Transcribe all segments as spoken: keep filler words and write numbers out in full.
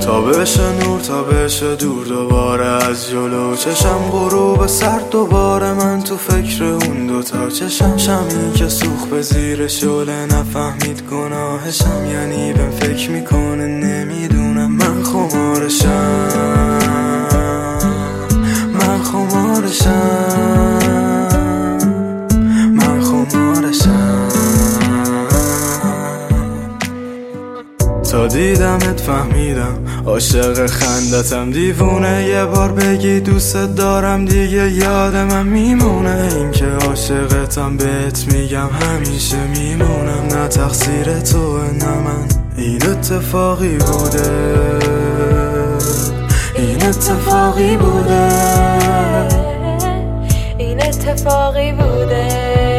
تا بشه نور تا بشه دور دوباره از جلو چشم غروب سر دوباره من تو فکر اون دوتا چشم شمی که سوخ به زیر شعله نفهمید گناهشم یعنی بهم فکر میکنه نمیدونم من خمارشم من خمارشم من خمارشم تا دیدمت فهمیدم عاشق خندتم دیوونه یه بار بگی دوست دارم دیگه یاد من میمونه این که عاشقتم بهت میگم همیشه میمونم نه تقصیر تو نه من این اتفاقی بوده این اتفاقی بوده این اتفاقی بوده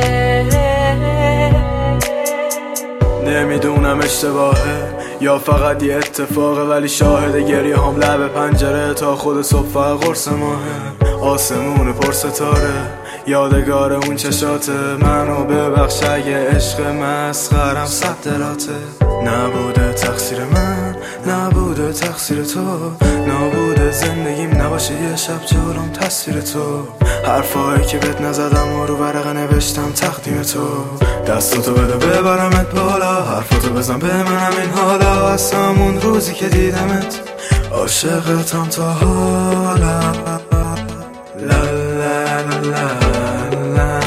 نمیدونم اشتباهه یا فقط یه اتفاقه ولی شاهد گریه هم لب پنجره تا خود صبح فقط قرص ماهه آسمون پر ستاره یادگار اون چشاته منو ببخش اگه عشق مسخرم صد دلاته نبوده تقصیر من نبوده تقصیر تو نبوده زندگیم نباشه یه شب جلوم تصویر تو حرفایی که بهت نزدم و رو ورقه نوشتم تقدیم تو دستاتو بده ببرمت بالا حرفاتو بزن به منم این حالا از همون روزی که دیدمت عاشقتم تا حالا لا لا لا لا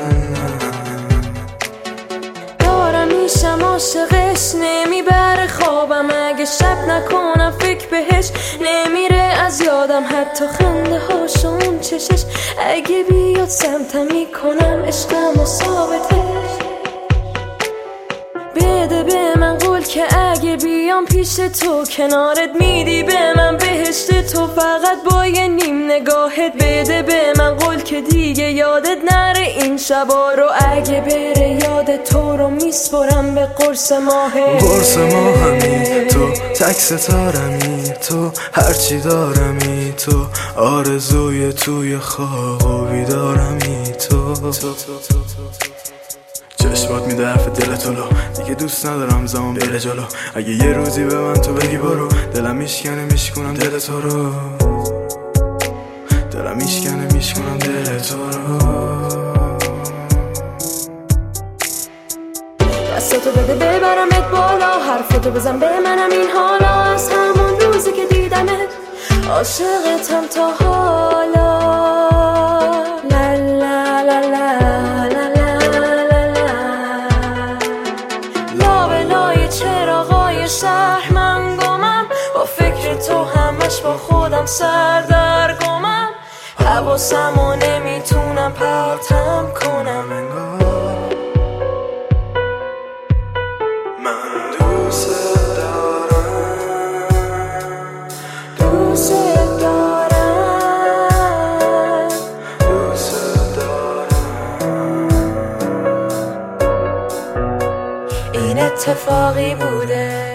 دارم میشم عاشقش نمیبره خوابم اگه شب نکنم فکر بهش نمیره از یادم حتی خنده هاش اون چشش اگه بیاد سمتم میکنم عشقم و ثابتش بده به من قول که اگه بیام پیش تو کنارت میدی به من بهشت تو فقط با یه نیم نگاهت بده به من قول که دیگه یادت نره این شبا رو اگه بره یاد تو رو میسپرم به قرص ماهه قرص ماهمی تو تک ستارمی تو هرچی دارمی تو آرزوی توی خواب و بیدارمی تو چشمات میده حرف دل تو دیگه دوست ندارم زمان بره جلو اگه یه روزی به من تو بگی برو دلم میشکنه میشکنم دل تو رو دلم میشکنه میشکنم دل تو رو دستاتو بده ببرمت بالا حرفتو بزن به منم این حالا از همون روزی که دیدمت عاشقتم تا حالا لا لا لا لا چراغای شهر من گمم با فکر تو همش با خودم سردرگمم حواسمو نمیتونم پرتم کنم انگار من دوست دارم دوست دارم دوست دارم این اتفاقی بوده